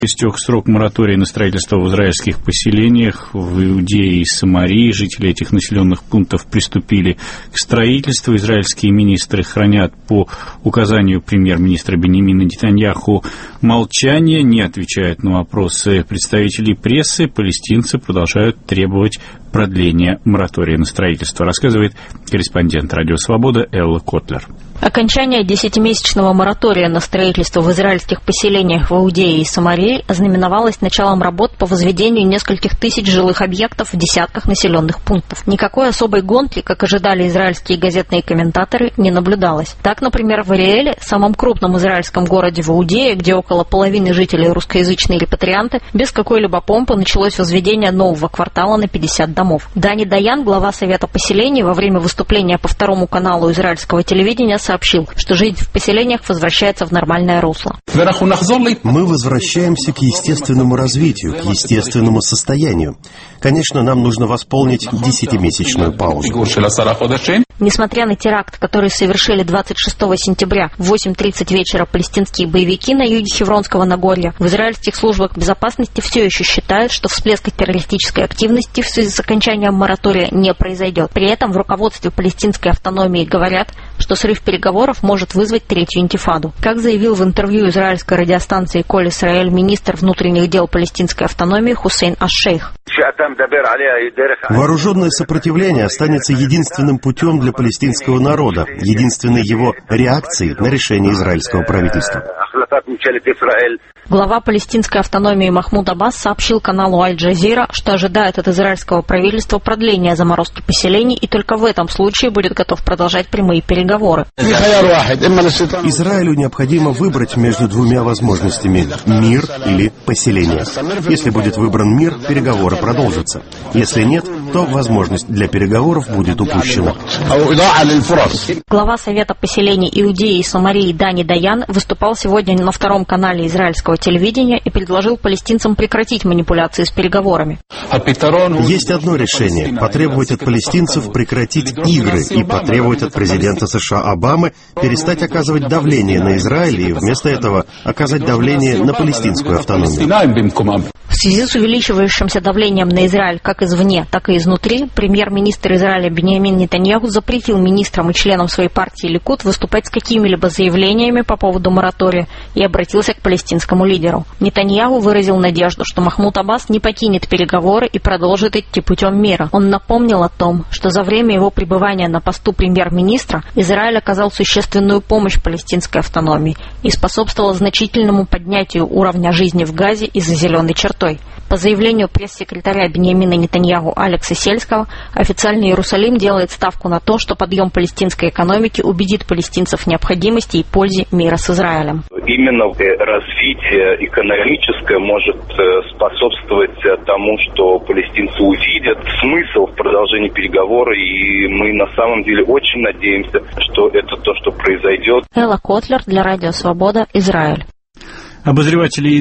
Истек срок моратория на строительство в израильских поселениях. В Иудее и Самарии жители этих населенных пунктов приступили к строительству. Израильские министры хранят по указанию премьер-министра Биньямина Нетаньяху молчание, не отвечают на вопросы представителей прессы. Палестинцы продолжают требовать продления моратория на строительство, рассказывает корреспондент «Радио Свобода» Элла Котлер. Окончание 10-месячного моратория на строительство в израильских поселениях в Иудее и Самарии ознаменовалось началом работ по возведению нескольких тысяч жилых объектов в десятках населенных пунктов. Никакой особой гонки, как ожидали израильские газетные комментаторы, не наблюдалось. Так, например, в Ариэле, самом крупном израильском городе в Иудее, где около половины жителей русскоязычные репатрианты, без какой-либо помпы началось возведение нового квартала на 50 домов. Дани Даян, глава Совета поселений, во время выступления по Второму каналу израильского телевидения сообщил, что жизнь в поселениях возвращается в нормальное русло. Мы возвращаемся к естественному развитию, к естественному состоянию. Конечно, нам нужно восполнить 10-месячную паузу. Несмотря на теракт, который совершили 26 сентября в 8:30 вечера палестинские боевики на юге Хевронского Нагорья, в израильских службах безопасности все еще считают, что всплеска террористической активности в связи с окончанием моратория не произойдет. При этом в руководстве палестинской автономии говорят, что срыв переговоров может вызвать третью интифаду. Как заявил в интервью израильской радиостанции «Коль Исраэль» министр внутренних дел палестинской автономии Хусейн аш-Шейх. Вооруженное сопротивление останется единственным путем для палестинского народа, единственной его реакцией на решение израильского правительства. Глава палестинской автономии Махмуд Аббас сообщил каналу Аль-Джазира, что ожидает от израильского правительства продления заморозки поселений и только в этом случае будет готов продолжать прямые переговоры. Израилю необходимо выбрать между двумя возможностями – мир или поселение. Если будет выбран мир, переговоры продолжатся. Если нет, то возможность для переговоров будет упущена. Глава Совета поселений Иудеи и Самарии Дани Даян выступал сегодня на Втором канале израильского телевидения и предложил палестинцам прекратить манипуляции с переговорами. Есть одно решение – потребовать от палестинцев прекратить игры и потребовать от президента США Обамы перестать оказывать давление на Израиль и вместо этого оказать давление на палестинскую автономию. В связи с увеличивающимся давлением на Израиль как извне, так и изнутри, премьер-министр Израиля Биньямин Нетаньяху запретил министрам и членам своей партии Ликуд выступать с какими-либо заявлениями по поводу моратория и обратился к палестинскому лидеру. Нетаньяху выразил надежду, что Махмуд Аббас не покинет переговоры и продолжит идти путем мира. Он напомнил о том, что за время его пребывания на посту премьер-министра Израиль оказал существенную помощь палестинской автономии и способствовал значительному поднятию уровня жизни в Газе и за зеленой чертой. По заявлению пресс-секретаря Биньямина Нетаньяху Алекса Сельского, официальный Иерусалим делает ставку на то, что подъем палестинской экономики убедит палестинцев в необходимости и пользе мира с Израилем. Именно развитие экономическое может способствовать тому, что палестинцы увидят смысл в продолжении переговоров, и мы на самом деле очень надеемся, что это то, что произойдет. Элла Котлер для Радио Свобода, Израиль. Обозреватели